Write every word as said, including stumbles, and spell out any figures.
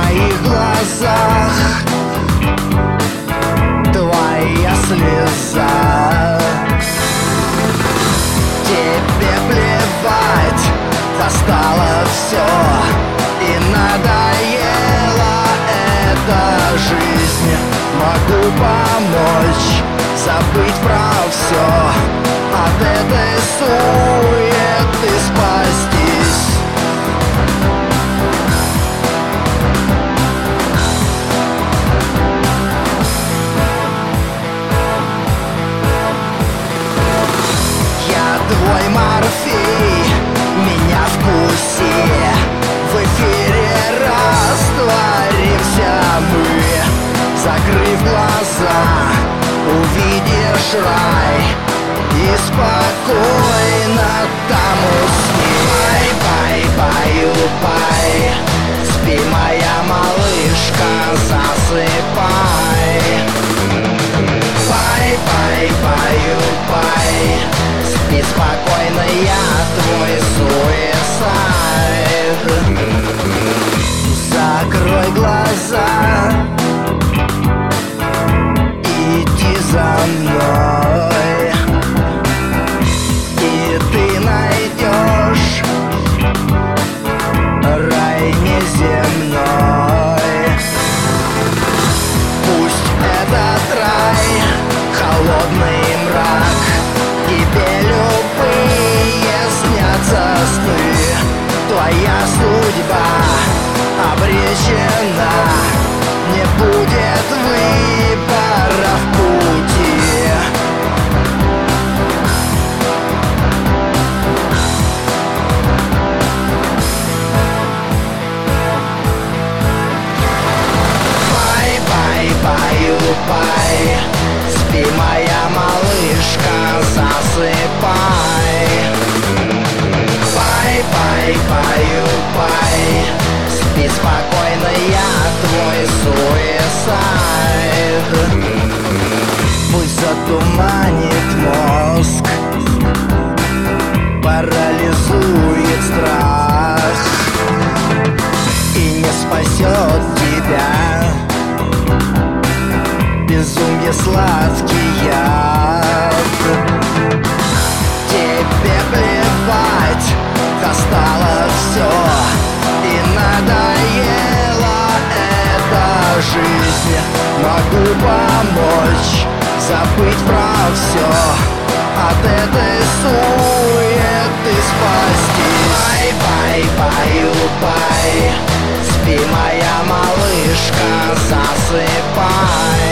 моих глазах твоя слеза. Тебе плевать, достало все и надоела эта жизнь. Могу помочь забыть про все, от этой суеты спастись. Я твой морфий, меня вкуси, в эфире растворимся мы. Закрыв глаза, увидишь рай и спокойно там усни. Бай, бай, бай, спи, моя малышка, засыпай. Бай, бай, бай, бай, спи спокойно, я твой суицид. Закрой глаза, иди за мной, и ты найдешь рай неземной. Пусть этот рай холодный мрак, тебе любые снятся сны. Твоя судьба обречена, не будет выбора в пути. Бай, бай, бай, бай, спи, моя малышка, засыпай. Бай, бай, бай, бай, спи спокойно, я твой суицид. Пусть затуманит мозг, парализует страх и не спасет тебя безумие сладкий яд. Тебе плевать, достало все и надоела эта жизнь. Могу помочь забыть про все, от этой суеты спастись. Бай, бай, бай, бай, спи, моя малышка, засыпай.